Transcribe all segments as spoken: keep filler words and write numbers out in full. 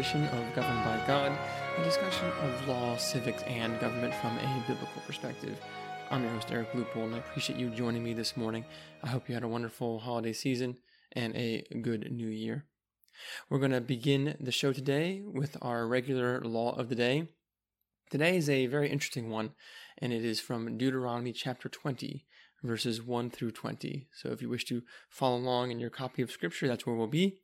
edition of Governed by God, a discussion of law, civics, and government from a biblical perspective. I'm your host, Eric Loophole, and I appreciate you joining me this morning. I hope you had a wonderful holiday season and a good new year. We're going to begin the show today with our regular law of the day. Today is a very interesting one, and it is from Deuteronomy chapter twenty, verses one through twenty. So if you wish to follow along in your copy of Scripture, that's where we'll be.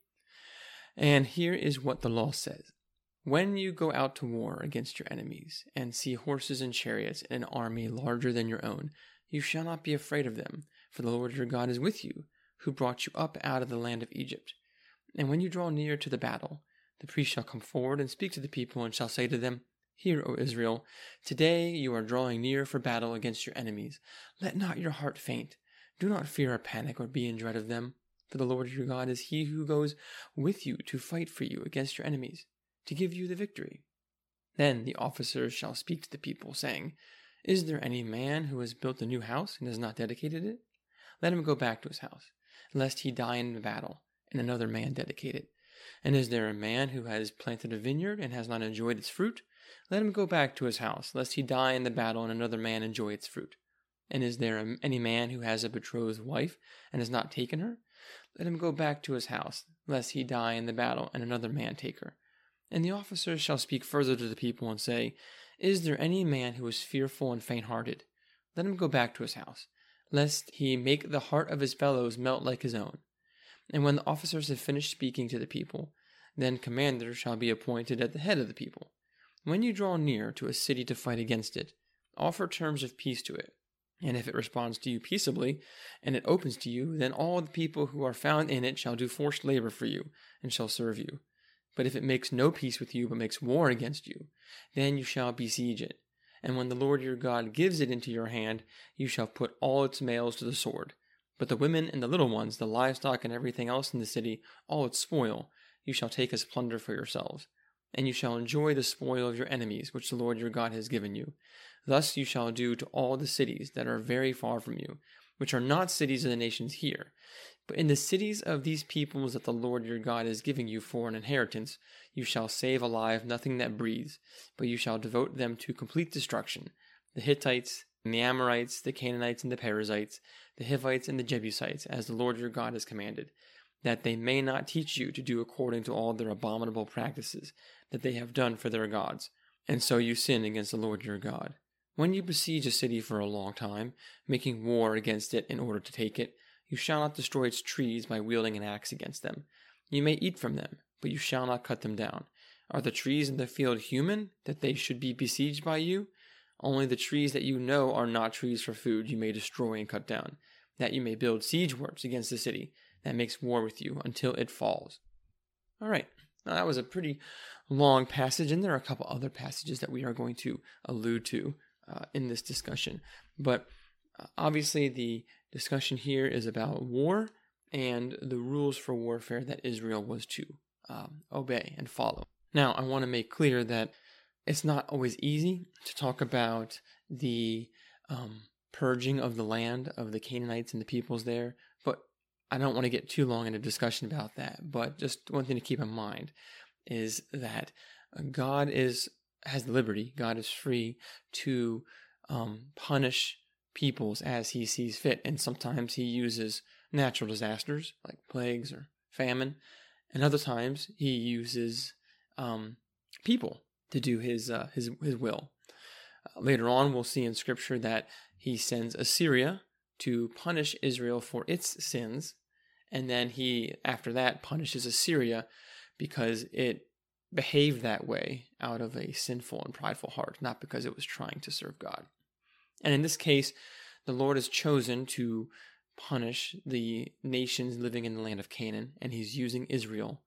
And here is what the law says. When you go out to war against your enemies, and see horses and chariots and an army larger than your own, you shall not be afraid of them, for the Lord your God is with you, who brought you up out of the land of Egypt. And when you draw near to the battle, the priest shall come forward and speak to the people, and shall say to them, Hear, O Israel, today you are drawing near for battle against your enemies. Let not your heart faint. Do not fear or panic or be in dread of them, for the Lord your God is he who goes with you to fight for you against your enemies, to give you the victory. Then the officers shall speak to the people, saying, Is there any man who has built a new house and has not dedicated it? Let him go back to his house, lest he die in the battle, and another man dedicate it. And is there a man who has planted a vineyard and has not enjoyed its fruit? Let him go back to his house, lest he die in the battle and another man enjoy its fruit. And is there any man who has a betrothed wife and has not taken her? Let him go back to his house, lest he die in the battle and another man take her. And the officers shall speak further to the people and say, Is there any man who is fearful and faint-hearted? Let him go back to his house, lest he make the heart of his fellows melt like his own. And when the officers have finished speaking to the people, then commanders shall be appointed at the head of the people. When you draw near to a city to fight against it, offer terms of peace to it. And if it responds to you peaceably, and it opens to you, then all the people who are found in it shall do forced labor for you, and shall serve you. But if it makes no peace with you, but makes war against you, then you shall besiege it. And when the Lord your God gives it into your hand, you shall put all its males to the sword. But the women and the little ones, the livestock and everything else in the city, all its spoil, you shall take as plunder for yourselves. And you shall enjoy the spoil of your enemies, which the Lord your God has given you. Thus you shall do to all the cities that are very far from you, which are not cities of the nations here, but in the cities of these peoples that the Lord your God is giving you for an inheritance, you shall save alive nothing that breathes, but you shall devote them to complete destruction, the Hittites, and the Amorites, the Canaanites, and the Perizzites, the Hivites, and the Jebusites, as the Lord your God has commanded, that they may not teach you to do according to all their abominable practices that they have done for their gods, and so you sin against the Lord your God. When you besiege a city for a long time, making war against it in order to take it, you shall not destroy its trees by wielding an axe against them. You may eat from them, but you shall not cut them down. Are the trees in the field human, that they should be besieged by you? Only the trees that you know are not trees for food you may destroy and cut down, that you may build siege works against the city that makes war with you until it falls. All right, now that was a pretty long passage, and there are a couple other passages that we are going to allude to uh, in this discussion. But uh, obviously the discussion here is about war and the rules for warfare that Israel was to um, obey and follow. Now, I want to make clear that it's not always easy to talk about the um, purging of the land of the Canaanites and the peoples there, but I don't want to get too long in a discussion about that. But just one thing to keep in mind is that God is has the liberty, God is free to um, punish peoples as he sees fit, and sometimes he uses natural disasters like plagues or famine, and other times he uses um, people to do his uh, his his will. Uh, later on, we'll see in Scripture that he sends Assyria to punish Israel for its sins, and then he, after that, punishes Assyria because it behaved that way out of a sinful and prideful heart, not because it was trying to serve God. And in this case, the Lord has chosen to punish the nations living in the land of Canaan, and he's using Israel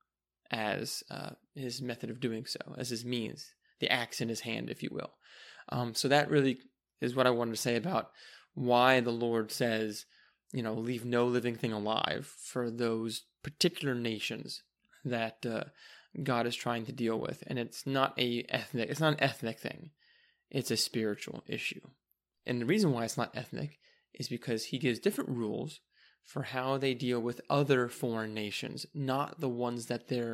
as uh, his method of doing so, as his means, the axe in his hand, if you will. Um, so that really is what I wanted to say about why the Lord says, you know, leave no living thing alive for those particular nations that uh, God is trying to deal with. And it's not a ethnic, it's not an ethnic thing. It's a spiritual issue. And the reason why it's not ethnic is because he gives different rules for how they deal with other foreign nations, not the ones that they're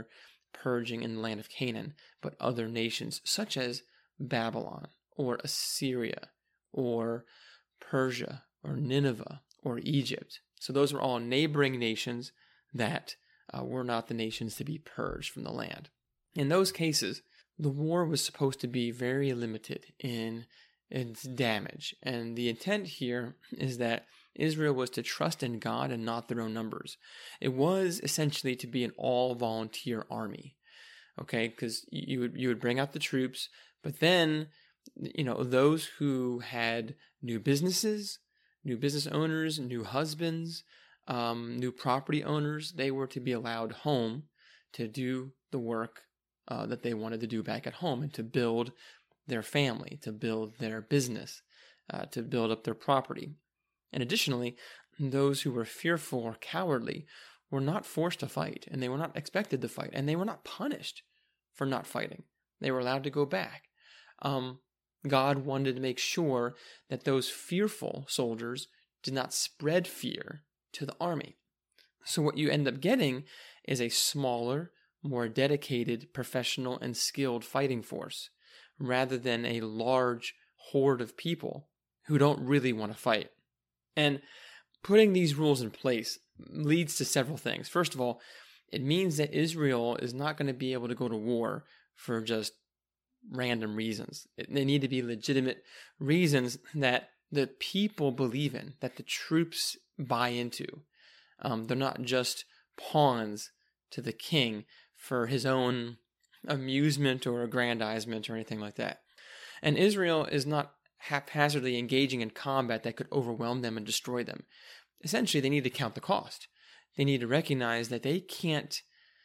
purging in the land of Canaan, but other nations such as Babylon or Assyria or Persia or Nineveh or Egypt. So those were all neighboring nations that uh, were not the nations to be purged from the land. In those cases, the war was supposed to be very limited in its damage. And the intent here is that Israel was to trust in God and not their own numbers. It was essentially to be an all-volunteer army, okay? Because you would you would bring out the troops, but then, you know, those who had new businesses, new business owners, new husbands, um, new property owners, they were to be allowed home to do the work uh, that they wanted to do back at home and to build their family, to build their business, uh, to build up their property. And additionally, those who were fearful or cowardly were not forced to fight, and they were not expected to fight, and they were not punished for not fighting. They were allowed to go back. Um, God wanted to make sure that those fearful soldiers did not spread fear to the army. So what you end up getting is a smaller, more dedicated, professional, and skilled fighting force, rather than a large horde of people who don't really want to fight. And putting these rules in place leads to several things. First of all, it means that Israel is not going to be able to go to war for just random reasons. They need to be legitimate reasons that the people believe in, that the troops buy into. Um, they're not just pawns to the king for his own amusement or aggrandizement or anything like that. And Israel is not haphazardly engaging in combat that could overwhelm them and destroy them. Essentially, they need to count the cost. They need to recognize that they can't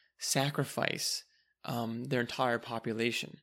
sacrifice um, their entire population.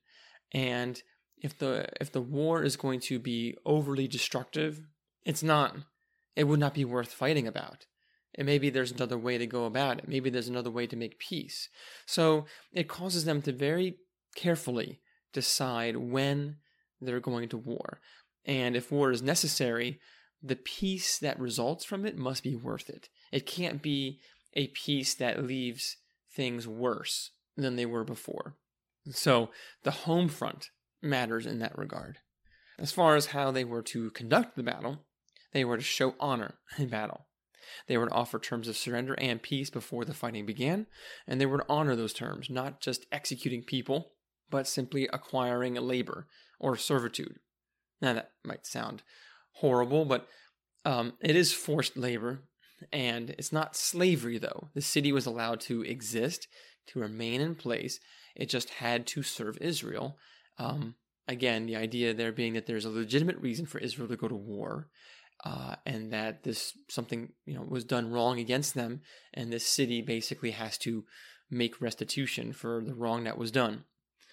And if the if the war is going to be overly destructive, it's not. It would not be worth fighting about. And maybe there's another way to go about it. Maybe there's another way to make peace. So it causes them to very carefully decide when they're going to war. And if war is necessary, the peace that results from it must be worth it. It can't be a peace that leaves things worse than they were before. So the home front matters in that regard. As far as how they were to conduct the battle, they were to show honor in battle. They were to offer terms of surrender and peace before the fighting began, and they were to honor those terms, not just executing people, but simply acquiring labor or servitude. Now that might sound horrible, but um, it is forced labor, and it's not slavery though. The city was allowed to exist, to remain in place. It just had to serve Israel. Um, again, the idea there being that there's a legitimate reason for Israel to go to war, uh, and that this something you know was done wrong against them, and this city basically has to make restitution for the wrong that was done.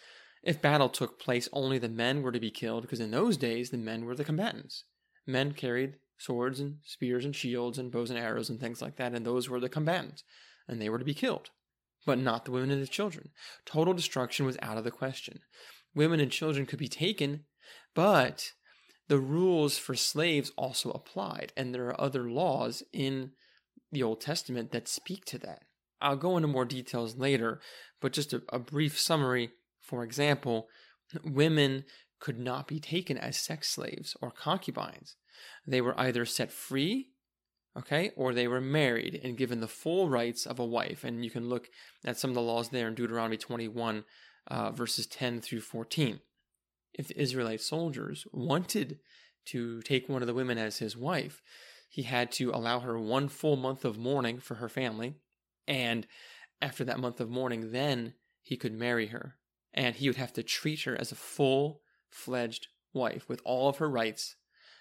If battle took place, only the men were to be killed, because in those days, the men were the combatants. Men carried swords and spears and shields and bows and arrows and things like that, and those were the combatants, and they were to be killed. But not the women and the children. Total destruction was out of the question. Women and children could be taken, but the rules for slaves also applied, and there are other laws in the Old Testament that speak to that. I'll go into more details later, but just a, a brief summary. For example, women could not be taken as sex slaves or concubines. They were either set free, okay, or they were married and given the full rights of a wife. And you can look at some of the laws there in Deuteronomy twenty-one, uh, verses ten through fourteen. If the Israelite soldiers wanted to take one of the women as his wife, he had to allow her one full month of mourning for her family. And after that month of mourning, then he could marry her. And he would have to treat her as a full-fledged wife with all of her rights,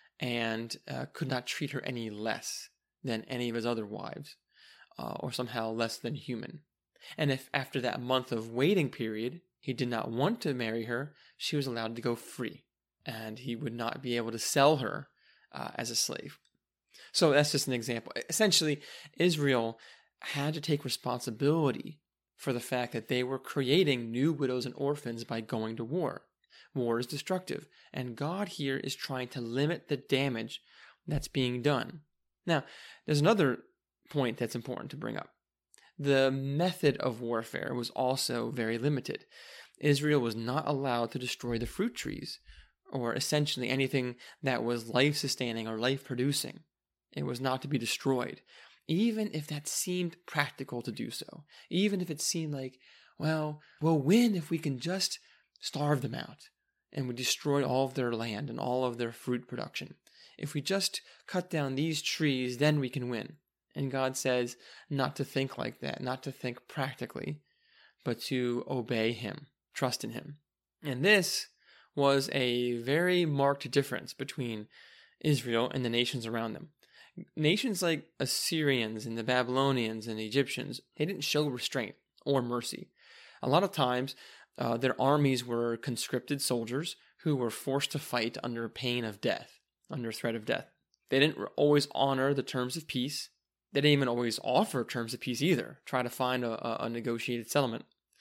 and uh, could not treat her any less than any of his other wives, uh, or somehow less than human. And if after that month of waiting period, he did not want to marry her, she was allowed to go free, and he would not be able to sell her uh, as a slave. So that's just an example. Essentially, Israel had to take responsibility for the fact that they were creating new widows and orphans by going to war. War is destructive, and God here is trying to limit the damage that's being done. Now, there's another point that's important to bring up. the method of warfare was also very limited. Israel was not allowed to destroy the fruit trees, or essentially anything that was life-sustaining or life-producing. It was not to be destroyed, even if that seemed practical to do so. Even if it seemed like, well, we'll win if we can just starve them out, and we destroy all of their land and all of their fruit production. If we just cut down these trees, then we can win. And God says not to think like that, not to think practically, but to obey Him, trust in Him. And this was a very marked difference between Israel and the nations around them. Nations like Assyrians and the Babylonians and the Egyptians, they didn't show restraint or mercy. A lot of times, uh, their armies were conscripted soldiers who were forced to fight under pain of death, under threat of death. They didn't always honor the terms of peace. They didn't even always offer terms of peace either, try to find a, a negotiated settlement.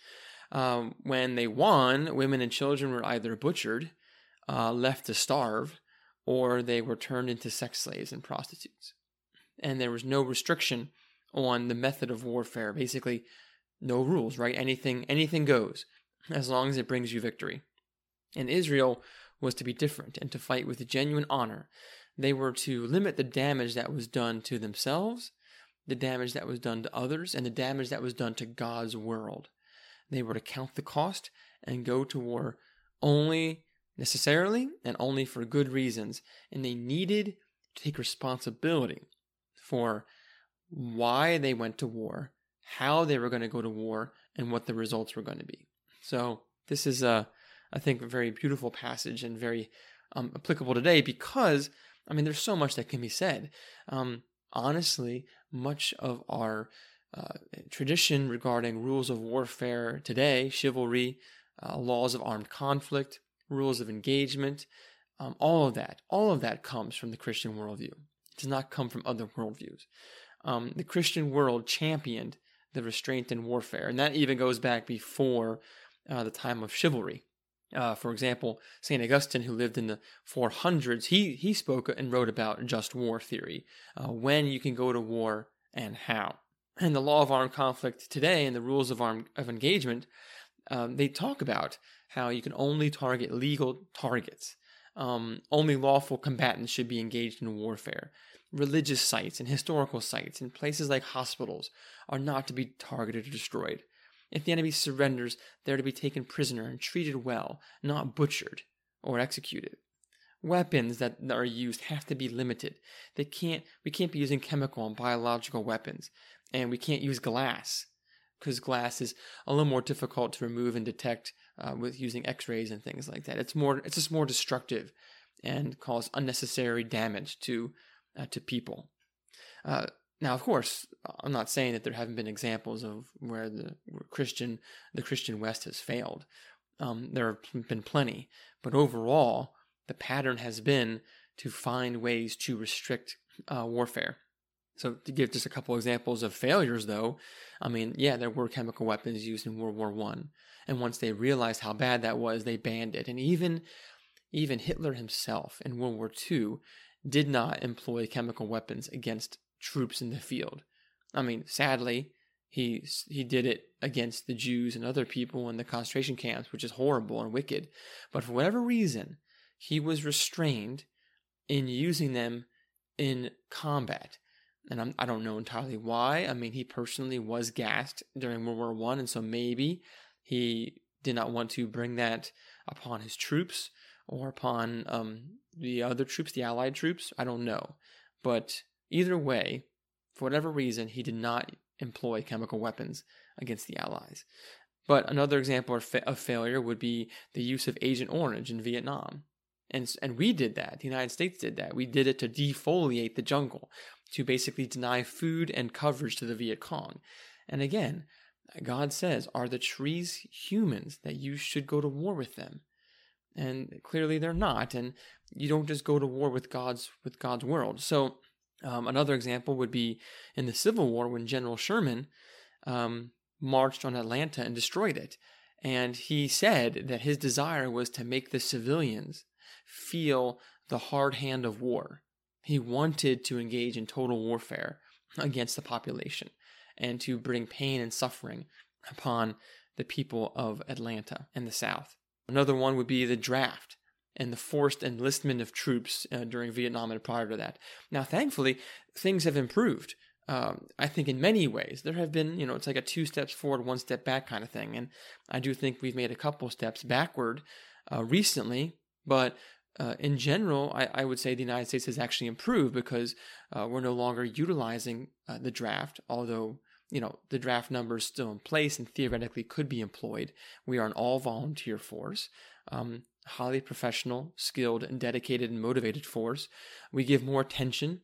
Um, when they won, women and children were either butchered, uh, left to starve, or they were turned into sex slaves and prostitutes. And there was no restriction on the method of warfare. Basically, no rules, right? Anything, anything goes, as long as it brings you victory. And Israel was to be different and to fight with genuine honor. They were to limit the damage that was done to themselves, the damage that was done to others, and the damage that was done to God's world. They were to count the cost and go to war only necessarily and only for good reasons. And they needed to take responsibility for why they went to war, how they were going to go to war, and what the results were going to be. So this is, a, I think, a very beautiful passage and very um, applicable today because, I mean, there's so much that can be said. Um, honestly, much of our uh, tradition regarding rules of warfare today, chivalry, uh, laws of armed conflict, rules of engagement, um, all of that, all of that comes from the Christian worldview. It does not come from other worldviews. Um, the Christian world championed the restraint in warfare, and that even goes back before uh, the time of chivalry. Uh, for example, Saint Augustine, who lived in the four hundreds, he he spoke and wrote about just war theory, uh, when you can go to war and how. And the law of armed conflict today and the rules of armed of engagement, um, they talk about how you can only target legal targets. Um, only lawful combatants should be engaged in warfare. Religious sites and historical sites and places like hospitals are not to be targeted or destroyed. If the enemy surrenders, they're to be taken prisoner and treated well, not butchered or executed. Weapons that are used have to be limited. They can't. We can't be using chemical and biological weapons, and we can't use glass because glass is a little more difficult to remove and detect uh, with using X-rays and things like that. It's more. It's just more destructive and cause unnecessary damage to uh, to people. Uh, Now, of course, I'm not saying that there haven't been examples of where the where Christian, the Christian West has failed. Um, there have been plenty, but overall, the pattern has been to find ways to restrict uh, warfare. So, to give just a couple examples of failures, though, I mean, yeah, there were chemical weapons used in World War One, and once they realized how bad that was, they banned it. And even even Hitler himself in World War Two did not employ chemical weapons against troops in the field. I mean, sadly, he he did it against the Jews and other people in the concentration camps, which is horrible and wicked. But for whatever reason, he was restrained in using them in combat. And I'm, I don't know entirely why. I mean, he personally was gassed during World War One, and so maybe he did not want to bring that upon his troops or upon um, the other troops, the Allied troops. I don't know. But either way, for whatever reason, he did not employ chemical weapons against the Allies. But another example of, fa- of failure would be the use of Agent Orange in Vietnam. And, and we did that. The United States did that. We did it to defoliate the jungle, to basically deny food and coverage to the Viet Cong. And again, God says, are the trees humans that you should go to war with them? And clearly they're not. And you don't just go to war with God's with God's world. So Um, another example would be in the Civil War when General Sherman um, marched on Atlanta and destroyed it. And he said that his desire was to make the civilians feel the hard hand of war. He wanted to engage in total warfare against the population. and to bring pain and suffering upon the people of Atlanta and the South. Another one would be the draft and the forced enlistment of troops uh, during Vietnam and prior to that. Now, thankfully, things have improved. Um, I think in many ways. There have been, you know, it's like a two steps forward, one step back kind of thing. And I do think we've made a couple steps backward uh, recently, but uh, in general, I, I would say the United States has actually improved because uh, we're no longer utilizing uh, the draft, although, you know, the draft number is still in place and theoretically could be employed. We are an all-volunteer force. Um, highly professional, skilled, and dedicated and motivated force. We give more attention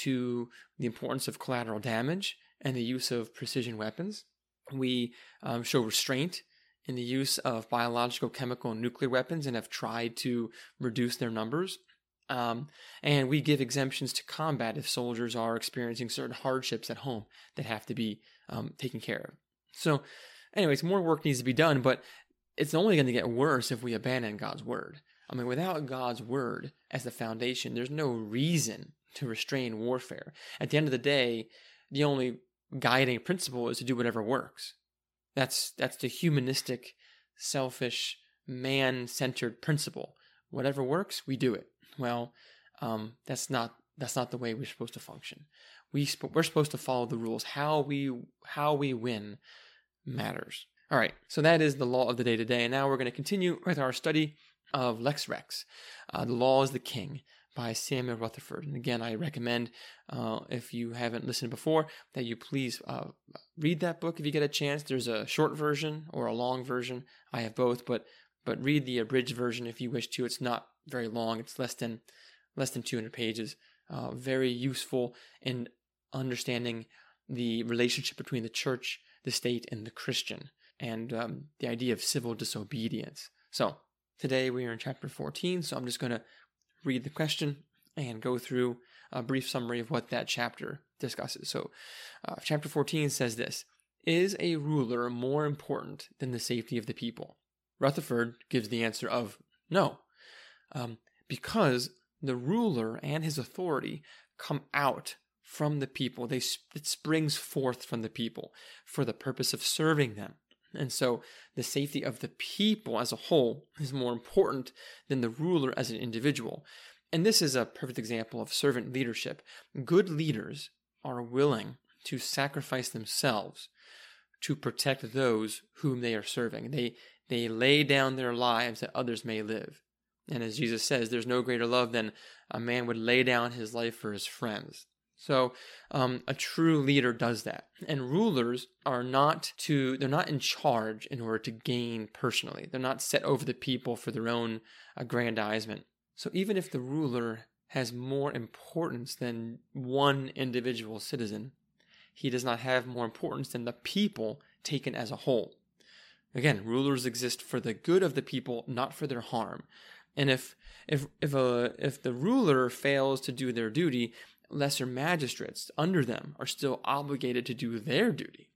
to the importance of collateral damage and the use of precision weapons. We um, show restraint in the use of biological, chemical, and nuclear weapons and have tried to reduce their numbers. Um, and we give exemptions to combat if soldiers are experiencing certain hardships at home that have to be um, taken care of. So anyways, more work needs to be done, but it's only going to get worse if we abandon God's word. I mean, without God's word as the foundation, there's no reason to restrain warfare. At the end of the day, the only guiding principle is to do whatever works. That's that's the humanistic, selfish, man-centered principle. Whatever works, we do it. Well, um, that's not that's not the way we're supposed to function. We sp- we're supposed to follow the rules. How we how we win matters. All right, so that is the law of the day today. And now we're going to continue with our study of Lex Rex, uh, The Law is the King, by Samuel Rutherford. And again, I recommend, uh, if you haven't listened before, that you please uh, read that book if you get a chance. There's a short version or a long version. I have both, but but read the abridged version if you wish to. It's not very long. It's less than less than two hundred pages. Uh, very useful in understanding the relationship between the church, the state, and the Christian, and um, the idea of civil disobedience. So today we are in chapter fourteen, so I'm just going to read the question and go through a brief summary of what that chapter discusses. So uh, chapter fourteen says this: Is a ruler more important than the safety of the people? Rutherford gives the answer of no, um, because the ruler and his authority come out from the people. They it springs forth from the people for the purpose of serving them. And so the safety of the people as a whole is more important than the ruler as an individual. And this is a perfect example of servant leadership. Good leaders are willing to sacrifice themselves to protect those whom they are serving. They they lay down their lives that others may live. And as Jesus says, there's no greater love than a man would lay down his life for his friends. So um, a true leader does that. And rulers are not to, they're not in charge in order to gain personally. They're not set over the people for their own aggrandizement. So even if the ruler has more importance than one individual citizen, he does not have more importance than the people taken as a whole. Again, rulers exist for the good of the people, not for their harm. And if if if a if the ruler fails to do their duty, lesser magistrates under them are still obligated to do their duty.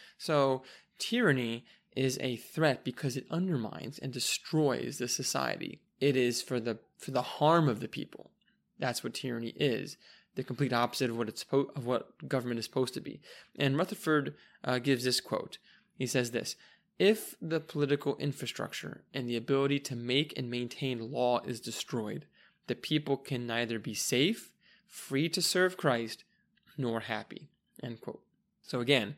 So tyranny is a threat because it undermines and destroys the society. It is for the for the harm of the people. That's what tyranny is. The complete opposite of what it's po- of what government is supposed to be. And Rutherford uh, gives this quote. He says this: If the political infrastructure and the ability to make and maintain law is destroyed, the people can neither be safe, free to serve Christ, nor happy. End quote. So again,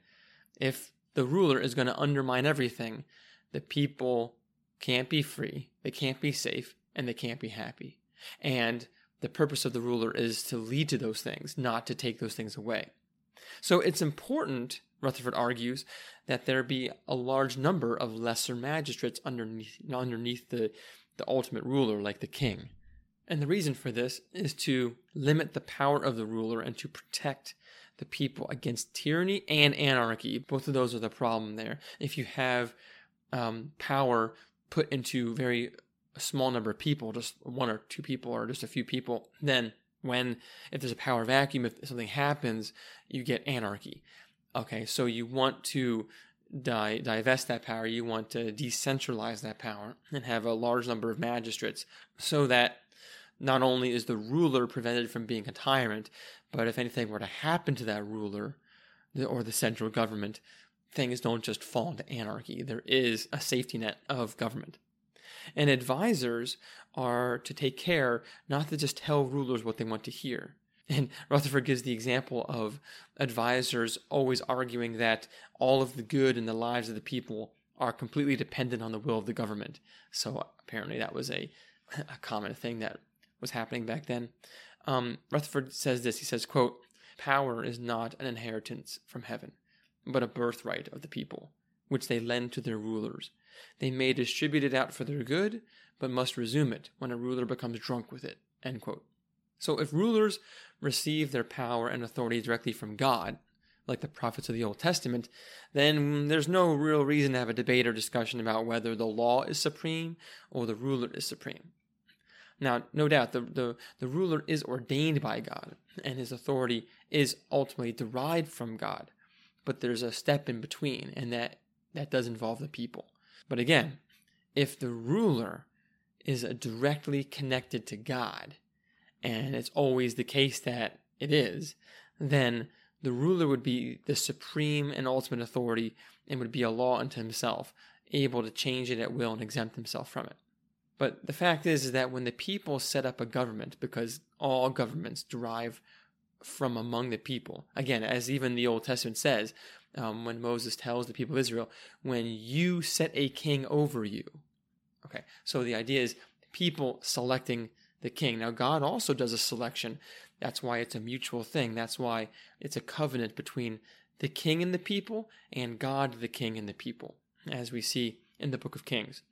if the ruler is going to undermine everything, the people can't be free, they can't be safe, and they can't be happy. And the purpose of the ruler is to lead to those things, not to take those things away. So it's important, Rutherford argues, that there be a large number of lesser magistrates underneath, underneath the, the ultimate ruler, like the king. And the reason for this is to limit the power of the ruler and to protect the people against tyranny and anarchy. Both of those are the problem there. If you have um, power put into very a small number of people, just one or two people or just a few people, then when, if there's a power vacuum, if something happens, you get anarchy. Okay, so you want to di- divest that power, you want to decentralize that power and have a large number of magistrates so that not only is the ruler prevented from being a tyrant, but if anything were to happen to that ruler, the, or the central government, things don't just fall into anarchy. There is a safety net of government. And advisors are to take care not to just tell rulers what they want to hear. And Rutherford gives the example of advisors always arguing that all of the good in the lives of the people are completely dependent on the will of the government. So apparently that was a, a common thing that was happening back then. Um, Rutherford says this, he says, quote, "Power is not an inheritance from heaven, but a birthright of the people, which they lend to their rulers. They may distribute it out for their good, but must resume it when a ruler becomes drunk with it." End quote. So if rulers receive their power and authority directly from God, like the prophets of the Old Testament, then there's no real reason to have a debate or discussion about whether the law is supreme or the ruler is supreme. Now, no doubt, the, the, the ruler is ordained by God, and his authority is ultimately derived from God. But there's a step in between, and that, that does involve the people. But again, if the ruler is directly connected to God, and it's always the case that it is, then the ruler would be the supreme and ultimate authority and would be a law unto himself, able to change it at will and exempt himself from it. But the fact is, is that when the people set up a government, because all governments derive from among the people, again, as even the Old Testament says, um, when Moses tells the people of Israel, when you set a king over you. Okay, so the idea is people selecting the king. Now, God also does a selection. That's why it's a mutual thing. That's why it's a covenant between the king and the people and God, the king, and the people, as we see in the book of Kings.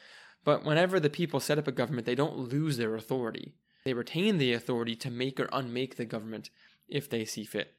But whenever the people set up a government, they don't lose their authority. They retain the authority to make or unmake the government if they see fit.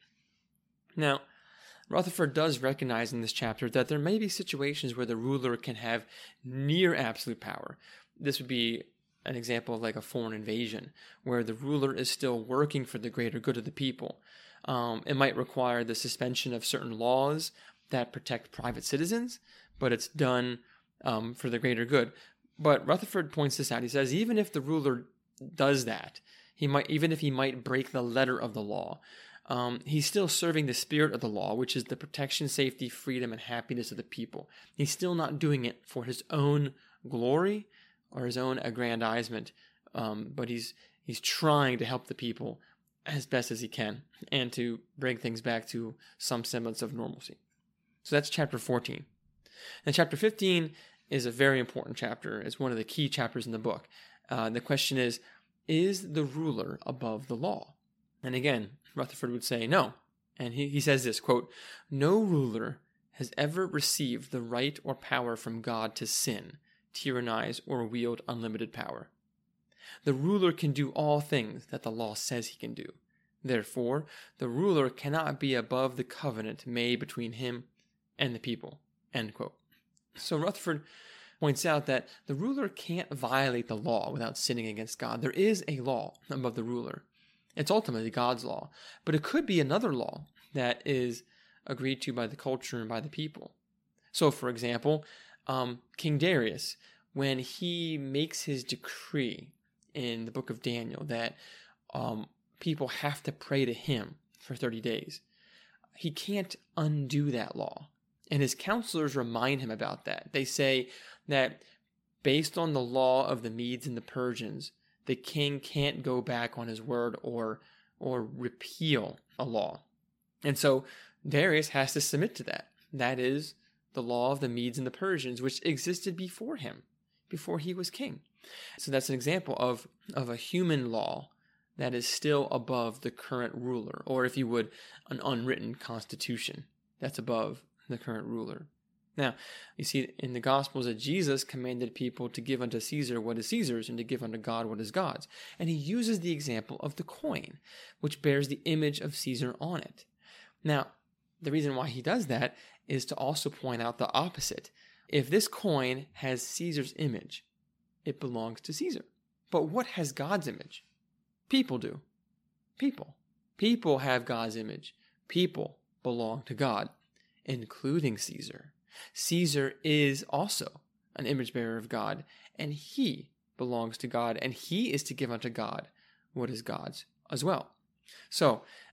Now, Rutherford does recognize in this chapter that there may be situations where the ruler can have near absolute power. This would be an example of like a foreign invasion, where the ruler is still working for the greater good of the people. Um, it might require the suspension of certain laws that protect private citizens, but it's done um, for the greater good. But Rutherford points this out. He says even if the ruler does that, he might even if he might break the letter of the law, um, he's still serving the spirit of the law, which is the protection, safety, freedom, and happiness of the people. He's still not doing it for his own glory or his own aggrandizement, um, but he's he's trying to help the people as best as he can and to bring things back to some semblance of normalcy. So that's chapter fourteen. And chapter fifteen is a very important chapter. It's one of the key chapters in the book. Uh, the question is, is the ruler above the law? And again, Rutherford would say no. And he, he says this, quote, "No ruler has ever received the right or power from God to sin, tyrannize, or wield unlimited power. The ruler can do all things that the law says he can do. Therefore, the ruler cannot be above the covenant made between him and the people." End quote. So Rutherford points out that the ruler can't violate the law without sinning against God. There is a law above the ruler. It's ultimately God's law, but it could be another law that is agreed to by the culture and by the people. So, for example, um, King Darius, when he makes his decree in the book of Daniel that um, people have to pray to him for thirty days, he can't undo that law. And his counselors remind him about that. They say that based on the law of the Medes and the Persians, the king can't go back on his word or or repeal a law. And so Darius has to submit to that. That is the law of the Medes and the Persians, which existed before him, before he was king. So that's an example of, of a human law that is still above the current ruler, or if you would, an unwritten constitution that's above the current ruler. Now, you see in the Gospels that Jesus commanded people to give unto Caesar what is Caesar's and to give unto God what is God's. And he uses the example of the coin, which bears the image of Caesar on it. Now, the reason why he does that is to also point out the opposite. If this coin has Caesar's image, it belongs to Caesar. But what has God's image? People do. People. People have God's image. People belong to God, including Caesar. Caesar is also an image bearer of God, and he belongs to God, and he is to give unto God what is God's as well. So,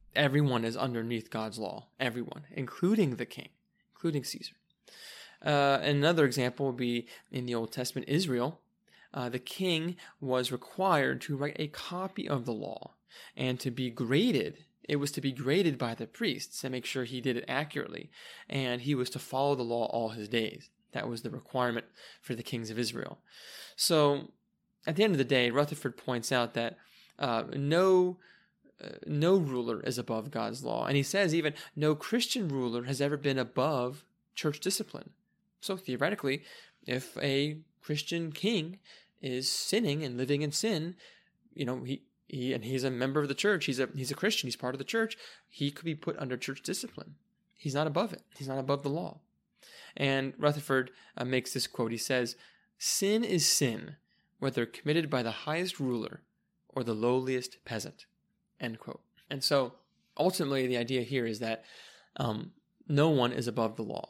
everyone is underneath God's law. Everyone, including the king, including Caesar. Uh, another example would be in the Old Testament, Israel. Uh, the king was required to write a copy of the law and to be graded. It was to be graded by the priests and make sure he did it accurately. And he was to follow the law all his days. That was the requirement for the kings of Israel. So at the end of the day, Rutherford points out that uh, no, uh, no ruler is above God's law. And he says even no Christian ruler has ever been above church discipline. So theoretically, if a Christian king is sinning and living in sin, you know, he, he and he's a member of the church, he's a he's a Christian, he's part of the church, he could be put under church discipline. He's not above it. He's not above the law. And Rutherford uh, makes this quote. He says, "Sin is sin, whether committed by the highest ruler or the lowliest peasant." End quote. And so ultimately the idea here is that um, no one is above the law.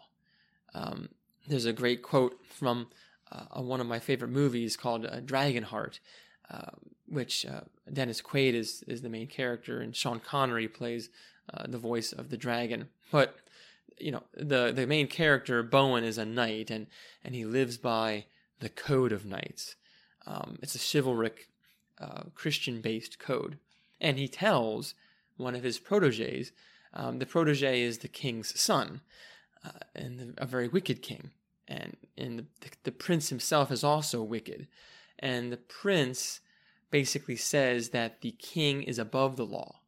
Um, there's a great quote from uh, one of my favorite movies called uh, Dragonheart, uh, which uh, Dennis Quaid is, is the main character, and Sean Connery plays uh, the voice of the dragon. But, you know, the, the main character, Bowen, is a knight, and, and he lives by the code of knights. Um, it's a chivalric, uh, Christian-based code. And he tells one of his proteges, um, the protege is the king's son, uh, and the, a very wicked king. And, and the, the prince himself is also wicked. And the prince basically says that the king is above the law.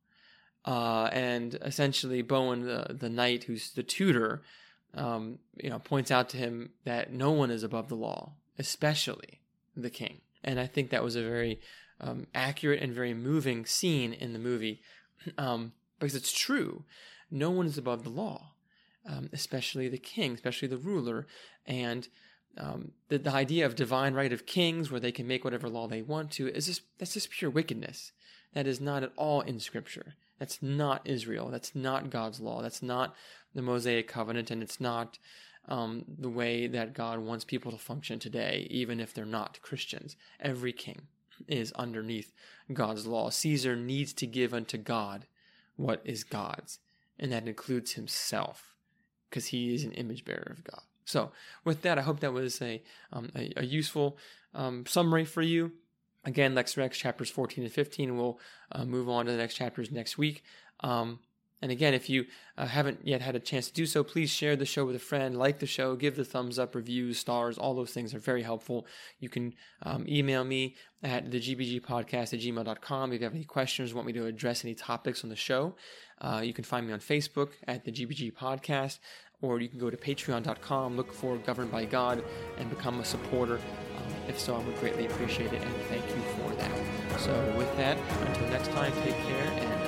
Uh, and essentially Bowen, the, the knight who's the tutor, um, you know, points out to him that no one is above the law, especially the king. And I think that was a very um, accurate and very moving scene in the movie, um, because it's true. No one is above the law, um, especially the king, especially the ruler. And um, the, the idea of divine right of kings, where they can make whatever law they want to, is just that's just pure wickedness. That is not at all in Scripture. That's not Israel. That's not God's law. That's not the Mosaic covenant, and it's not um, the way that God wants people to function today, even if they're not Christians. Every king is underneath God's law. Caesar needs to give unto God what is God's, and that includes himself, because he is an image bearer of God. So with that, I hope that was a um, a, a useful um, summary for you. Again, Lex Rex chapters fourteen and fifteen. We'll uh, move on to the next chapters next week. Um, and again, if you uh, haven't yet had a chance to do so, please share the show with a friend, like the show, give the thumbs up, reviews, stars. All those things are very helpful. You can um, email me at the g b g podcast at gmail dot com if you have any questions, want me to address any topics on the show. Uh, you can find me on Facebook at the G B G podcast, or you can go to patreon dot com, look for Governed by God, and become a supporter. Um, if so, I would greatly appreciate it, and thank you for that. So with that, until next time, take care, and